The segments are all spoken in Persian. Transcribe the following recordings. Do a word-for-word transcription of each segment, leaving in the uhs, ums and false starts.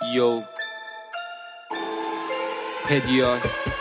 یو پدیار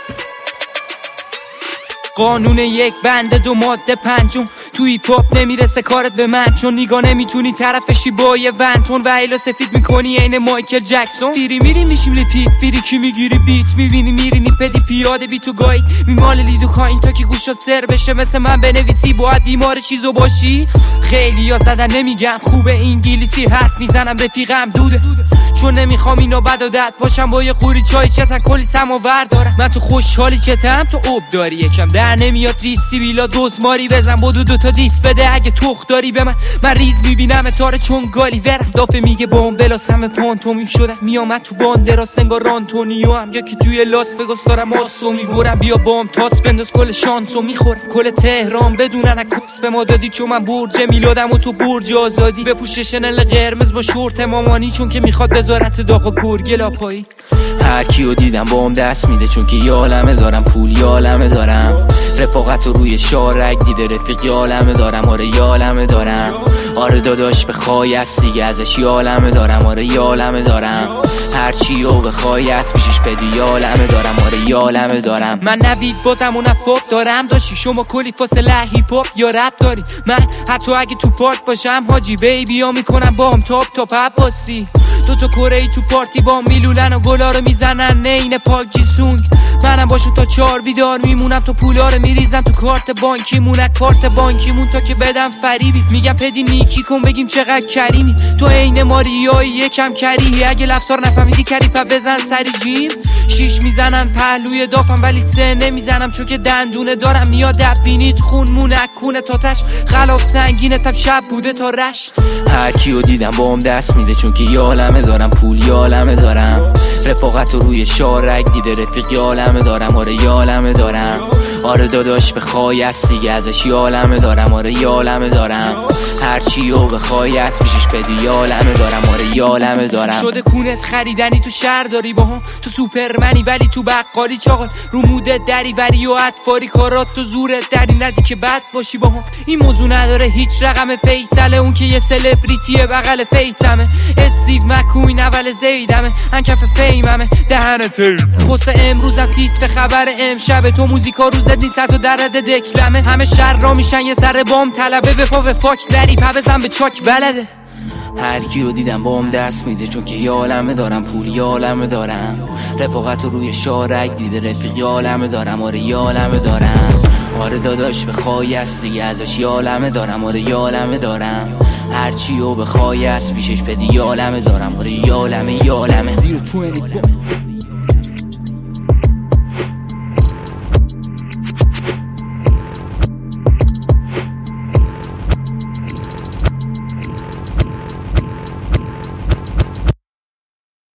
قانون یک بنده دو ماده پنجم توی هیپ هاپ نمیرسه کارت به من، چون نیگا نمیتونی طرفشی با یه ونتون و ایلا سفید میکنی عین مایکل جکسون. فیری میری میشیم لیپید فیری کی میگیری بیت میبینی میرینی پدی پیاده بی تو گاید میمال لیدو کاین تا که گوشات سر بشه مثل من بنویسی باید بیمار چیزو باشی. خیلی یا زدن نمیگم خوبه انگلیسی حرف میزنم رفیقم دوده، چون نمیخوام اینو بد و دد باشم با یه خوری چای چتن کلی سماور دارم. من تو خوشحالی چتم تو اوب داری یکم در نمیاد ریسی بیلا دوز ماری بزن بدو دوتا دیس بده اگه تخ داری به من. من ریز میبینم تاره چون گالی ورم دافه میگه بام بلاس همه پانتومیم شدم میامد تو باندراس انگار رانتونیو هم یا که توی لاس وگاس دارم آسو میبرم بیا بام تاس بنداز کل شانسو میخورم کل تهران بدونن اکوس به ما دادی چون من برج میلادم و تو برج آزادی بپوش شنل قرمز با شورت مامانی چون که میخواد بذارت داغ و گرگلا پایی. هر کیو دیدم بام دست میده چون که یالمه دارم پول یالمه دارم رفاقت رو روی شارک دیده رفیق یالمه دارم آره یالمه دارم آره داداش بخوای از دیگه ازش یالمه دارم آره یالمه دارم هر چیو بخوای از پیشش بدی یالمه دارم آره یالمه دارم. من نوید بازم و نفاق دارم داشتی شما کلی فاصله هیپ هاپ یا رپ داری من حتی اگه تو پارک باشم حاجی بیبی ها میکنم بام تاپ تاپ عباسی دو تا کره ای تو پارتی با میلولن و گلا رو میزنن نین پاکی سونگ منم باشون تا چار بیدار میمونم تو پولا رو میریزم تو کارت بانکی مونه کارت بانکی مون تا که بدم فریبی میگم پدی نیکی کن بگیم چقدر کریمی تو عین ماریایی یکم کریهی اگه لفظار نفهمیدی کری پا بزن سری جیم شیش میزنن پهلوی دافم ولی سه نمیزنم چون که دندونه دارم میاد دب بینید خون مونه کونه تا تش خلاف سنگینه تب شب بوده تا رشت. هر کیو دیدم بام دست میده چون که یالمه دارم پول یالمه دارم رفاقت رو روی شارک دیده رفیق یالمه دارم آره یالمه دارم آره داداش بخوای از دیگه ازش یالمه دارم آره یالمه دارم هر چیو بخوای از پیشش بدی یالمه دارم آره یالمه دارم. شده کونت خریدنی تو شهر داری با هم تو سوپرمنی ولی تو بقالی چاقال رو مودت دری وری و اطفاری کارات تو زورت دری ندی که بد باشی با هم. این موضوع نداره هیچ رقم فیصله اون که یه سلبریتیه بغل فیسمه استیو مکوین اول زیدمه انکف فیممه دهنت پست امروزم تیتر خبر امشب تو موزیکا روزت نیست و درد دکلمه همه شهر را میشن یه سر بام طلبه به پا به فاک دری پا بزن به چاک بلده. هر کیو دیدم بام دست میده چون که یالمه دارم پول یالمه دارم رفاقت رو روی شارک دیده رفیق یالمه دارم آره یالمه دارم آره داداش بخوای از دیگه ازش یالمه دارم آره یالمه دارم هر چیو بخوای از پیشش بدی یالمه دارم آره یالمه یالمه.